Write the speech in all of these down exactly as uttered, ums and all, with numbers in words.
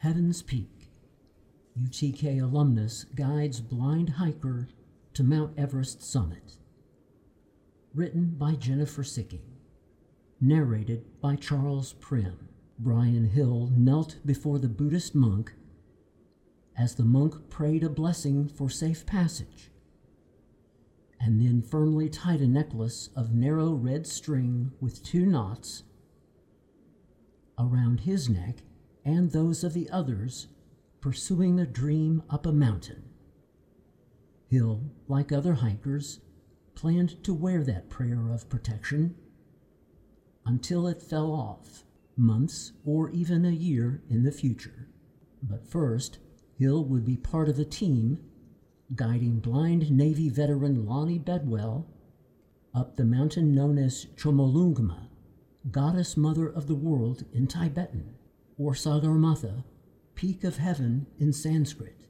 Heaven's Peak. U T K alumnus guides blind hiker to Mount Everest summit. Written by Jennifer Sicking. Narrated by Charles Prim. Brian Hill knelt before the Buddhist monk as the monk prayed a blessing for safe passage, and then firmly tied a necklace of narrow red string with two knots around his neck and those of the others pursuing a dream up a mountain. Hill, like other hikers, planned to wear that prayer of protection until it fell off, months or even a year in the future. But first, Hill would be part of a team guiding blind Navy veteran Lonnie Bedwell up the mountain known as Chomolungma, goddess mother of the world in Tibetan, or Sagarmatha, peak of heaven in Sanskrit.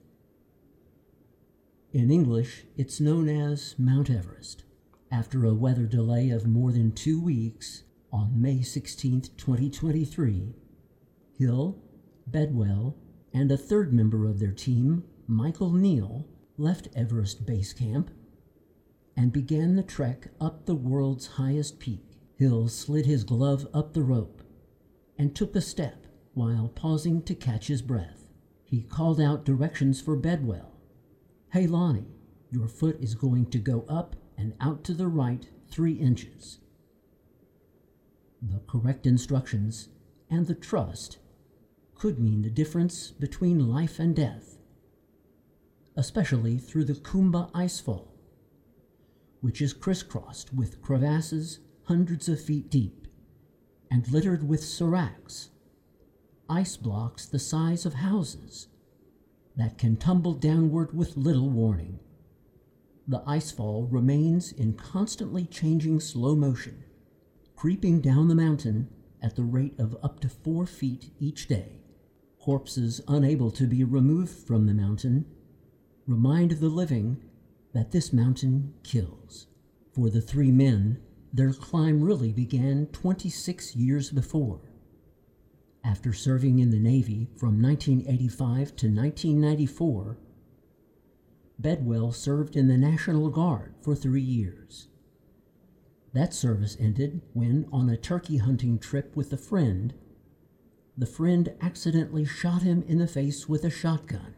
In English, it's known as Mount Everest. After a weather delay of more than two weeks, on May sixteenth, twenty twenty-three, Hill, Bedwell, and a third member of their team, Michael Neal, left Everest Base Camp and began the trek up the world's highest peak. Hill slid his glove up the rope and took a step while pausing to catch his breath. He called out directions for Bedwell. "Hey Lonnie, your foot is going to go up and out to the right three inches. The correct instructions and the trust could mean the difference between life and death, especially through the Khumbu Icefall, which is crisscrossed with crevasses hundreds of feet deep and littered with seracs, ice blocks the size of houses that can tumble downward with little warning. The icefall remains in constantly changing slow motion, creeping down the mountain at the rate of up to four feet each day. Corpses unable to be removed from the mountain remind the living that this mountain kills. For the three men, their climb really began twenty-six years before. After serving in the Navy from nineteen eighty-five to nineteen ninety-four, Bedwell served in the National Guard for three years. That service ended when, on a turkey hunting trip with a friend, the friend accidentally shot him in the face with a shotgun.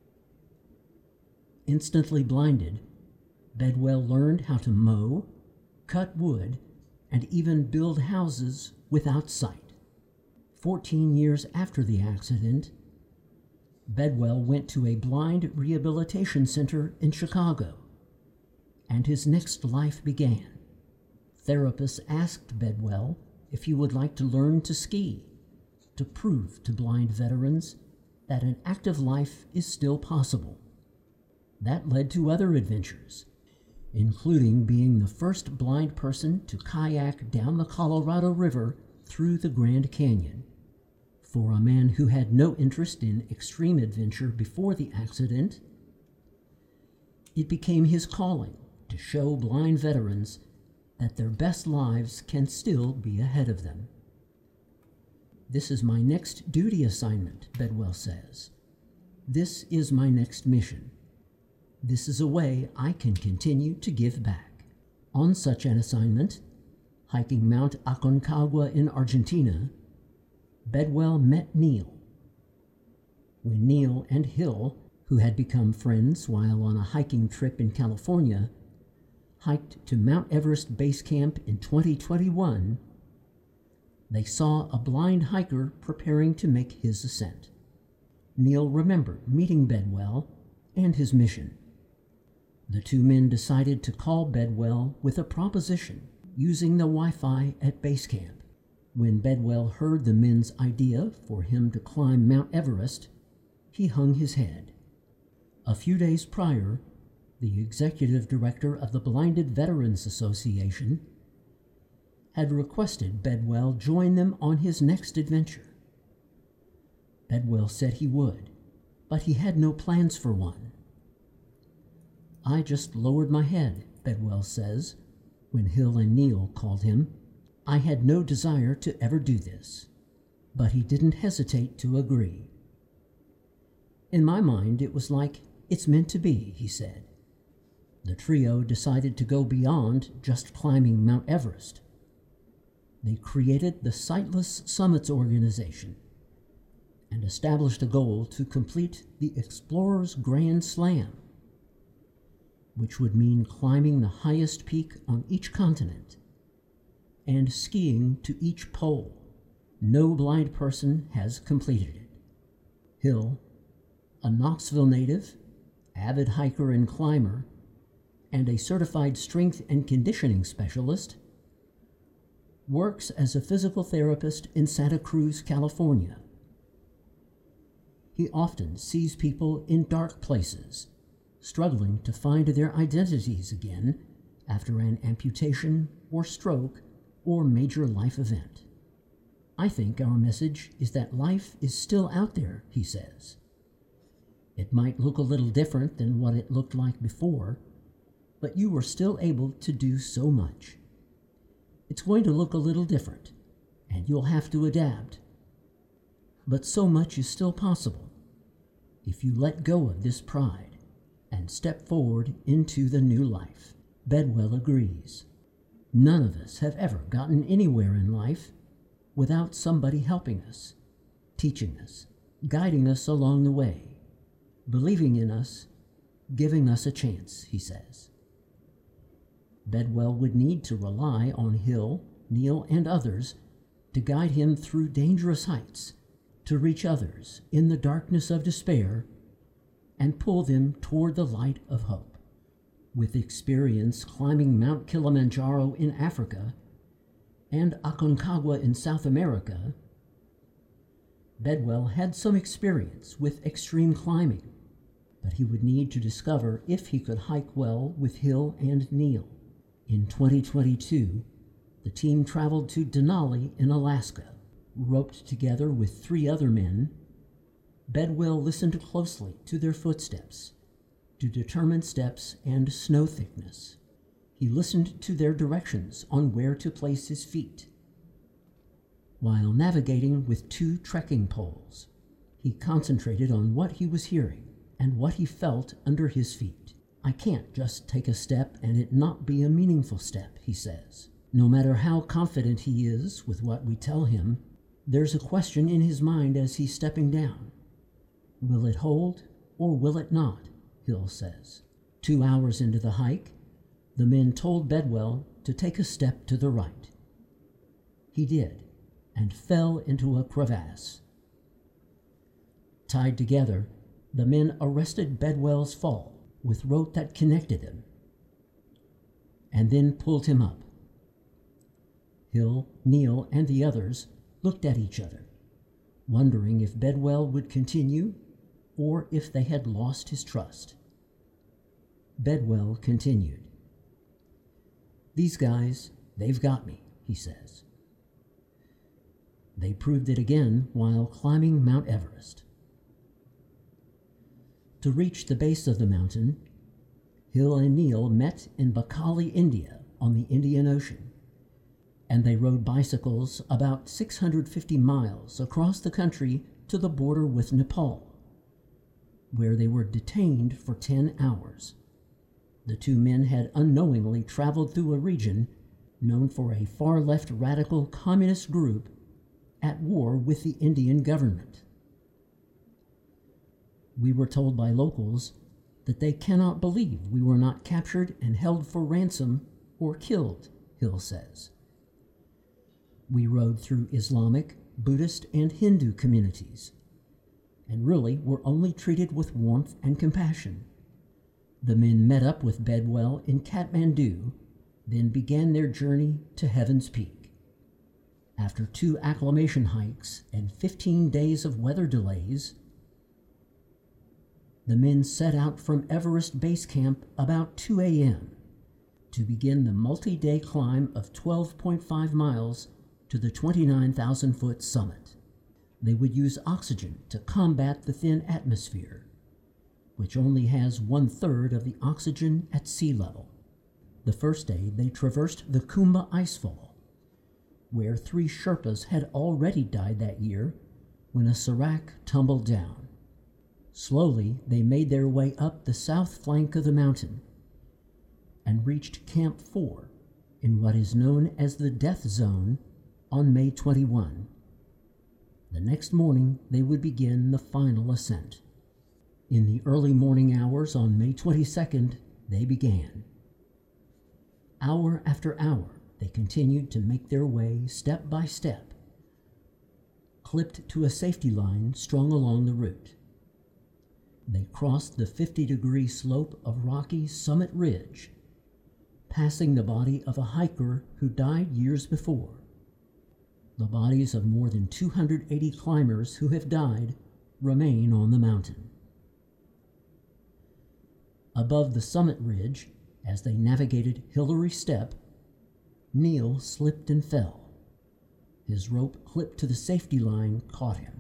Instantly blinded, Bedwell learned how to mow, cut wood, and even build houses without sight. Fourteen years after the accident, Bedwell went to a blind rehabilitation center in Chicago, and his next life began. Therapists asked Bedwell if he would like to learn to ski, to prove to blind veterans that an active life is still possible. That led to other adventures, including being the first blind person to kayak down the Colorado River through the Grand Canyon. For a man who had no interest in extreme adventure before the accident, it became his calling to show blind veterans that their best lives can still be ahead of them. "This is my next duty assignment," Bedwell says. "This is my next mission. This is a way I can continue to give back." On such an assignment, hiking Mount Aconcagua in Argentina, Bedwell met Neal. When Neal and Hill, who had become friends while on a hiking trip in California, hiked to Mount Everest Base Camp in twenty twenty-one, they saw a blind hiker preparing to make his ascent. Neal remembered meeting Bedwell and his mission. The two men decided to call Bedwell with a proposition using the Wi-Fi at base camp. When Bedwell heard the men's idea for him to climb Mount Everest, he hung his head. A few days prior, the executive director of the Blinded Veterans Association had requested Bedwell join them on his next adventure. Bedwell said he would, but he had no plans for one. "I just lowered my head," Bedwell says, when Hill and Neal called him. "I had no desire to ever do this." But he didn't hesitate to agree. In my mind, it was like, it's meant to be, he said. The trio decided to go beyond just climbing Mount Everest. They created the Sightless Summits Organization and established a goal to complete the Explorer's Grand Slam, which would mean climbing the highest peak on each continent and skiing to each pole. No blind person has completed it. Hill, a Knoxville native, avid hiker and climber, and a certified strength and conditioning specialist, works as a physical therapist in Santa Cruz, California. He often sees people in dark places, struggling to find their identities again after an amputation or stroke or major life event. I think our message is that life is still out there, he says. It might look a little different than what it looked like before, but you are still able to do so much. It's going to look a little different, and you'll have to adapt. But so much is still possible if you let go of this pride and step forward into the new life. Bedwell agrees. None of us have ever gotten anywhere in life without somebody helping us, teaching us, guiding us along the way, believing in us, giving us a chance, he says. Bedwell would need to rely on Hill, Neil, and others to guide him through dangerous heights, to reach others in the darkness of despair and pull them toward the light of hope. With experience climbing Mount Kilimanjaro in Africa and Aconcagua in South America, Bedwell had some experience with extreme climbing, but he would need to discover if he could hike well with Hill and Neil. In twenty twenty-two, the team traveled to Denali in Alaska. Roped together with three other men, Bedwell listened closely to their footsteps, to determine steps and snow thickness. He listened to their directions on where to place his feet. While navigating with two trekking poles, he concentrated on what he was hearing and what he felt under his feet. I can't just take a step and it not be a meaningful step, he says. No matter how confident he is with what we tell him, there's a question in his mind as he's stepping down. Will it hold or will it not? Hill says. Two hours into the hike, the men told Bedwell to take a step to the right. He did, and fell into a crevasse. Tied together, the men arrested Bedwell's fall with rope that connected them, and then pulled him up. Hill, Neil, and the others looked at each other, wondering if Bedwell would continue or if they had lost his trust. Bedwell continued. These guys, they've got me, he says. They proved it again while climbing Mount Everest. To reach the base of the mountain, Hill and Neil met in Bakali, India, on the Indian Ocean, and they rode bicycles about six hundred fifty miles across the country to the border with Nepal, where they were detained for ten hours. The two men had unknowingly traveled through a region known for a far-left radical communist group at war with the Indian government. We were told by locals that they cannot believe we were not captured and held for ransom or killed, Hill says. We rode through Islamic, Buddhist, and Hindu communities, and really were only treated with warmth and compassion. The men met up with Bedwell in Kathmandu, then began their journey to Heaven's Peak. After two acclimation hikes and fifteen days of weather delays, the men set out from Everest Base Camp about two a.m. to begin the multi-day climb of twelve point five miles to the twenty-nine thousand foot summit. They would use oxygen to combat the thin atmosphere, which only has one-third of the oxygen at sea level. The first day, they traversed the Khumbu Icefall, where three Sherpas had already died that year when a serac tumbled down. Slowly, they made their way up the south flank of the mountain and reached Camp four in what is known as the Death Zone on May twenty-first. The next morning, they would begin the final ascent. In the early morning hours on May twenty-second, they began. Hour after hour, they continued to make their way step by step, clipped to a safety line strung along the route. They crossed the fifty-degree slope of rocky Summit Ridge, passing the body of a hiker who died years before. The bodies of more than two hundred eighty climbers who have died remain on the mountain. Above the Summit Ridge, as they navigated Hillary Step, Neil slipped and fell. His rope clipped to the safety line caught him.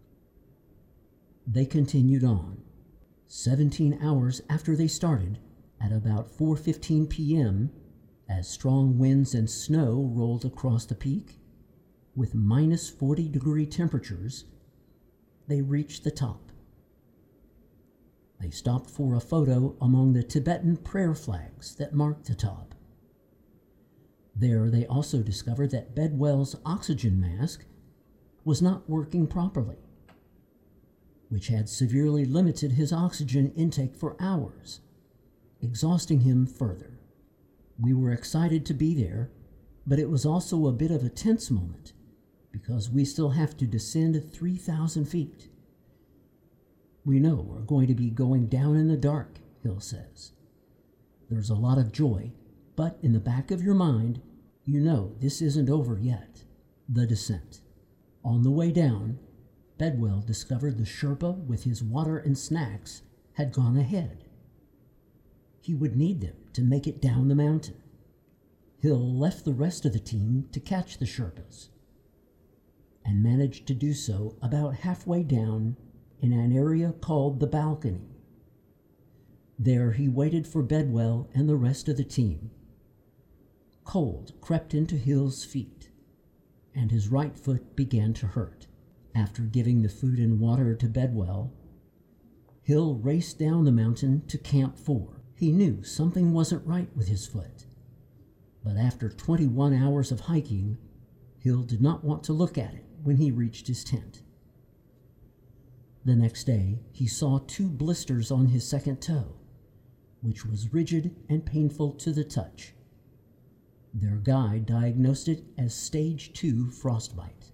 They continued on. Seventeen hours after they started, at about four fifteen p.m., as strong winds and snow rolled across the peak, with minus forty degree temperatures, they reached the top. They stopped for a photo among the Tibetan prayer flags that marked the top. There they also discovered that Bedwell's oxygen mask was not working properly, which had severely limited his oxygen intake for hours, exhausting him further. We were excited to be there, but it was also a bit of a tense moment because we still have to descend three thousand feet. We know we're going to be going down in the dark, Hill says. There's a lot of joy, but in the back of your mind, you know this isn't over yet. The descent. On the way down, Bedwell discovered the Sherpa with his water and snacks had gone ahead. He would need them to make it down the mountain. Hill left the rest of the team to catch the Sherpas and managed to do so about halfway down in an area called the Balcony. There he waited for Bedwell and the rest of the team. Cold crept into Hill's feet, and his right foot began to hurt. After giving the food and water to Bedwell, Hill raced down the mountain to Camp four. He knew something wasn't right with his foot, but after twenty-one hours of hiking, Hill did not want to look at it when he reached his tent. The next day, he saw two blisters on his second toe, which was rigid and painful to the touch. Their guide diagnosed it as stage two frostbite.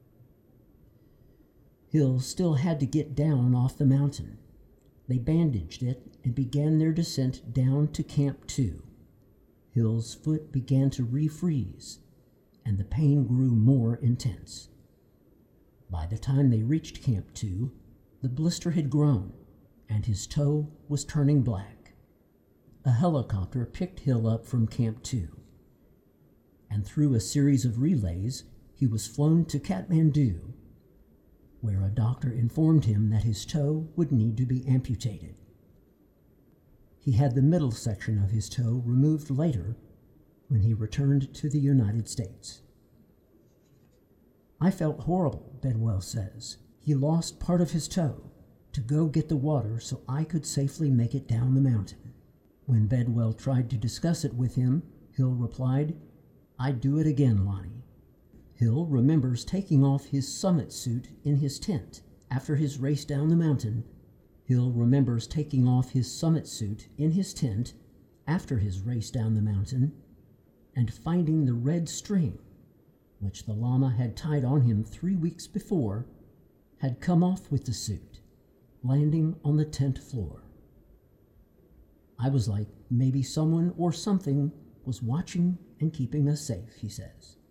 Hill still had to get down off the mountain. They bandaged it and began their descent down to Camp two. Hill's foot began to refreeze, and the pain grew more intense. By the time they reached Camp two, the blister had grown, and his toe was turning black. A helicopter picked Hill up from Camp two, and through a series of relays, he was flown to Kathmandu, where a doctor informed him that his toe would need to be amputated. He had the middle section of his toe removed later when he returned to the United States. I felt horrible, Bedwell says. He lost part of his toe to go get the water so I could safely make it down the mountain. When Bedwell tried to discuss it with him, Hill replied, "I'd do it again, Lonnie." Hill remembers taking off his summit suit in his tent after his race down the mountain. Hill remembers taking off his summit suit in his tent after his race down the mountain and finding the red string, which the llama had tied on him three weeks before, had come off with the suit, landing on the tent floor. I was like, maybe someone or something was watching and keeping us safe, he says.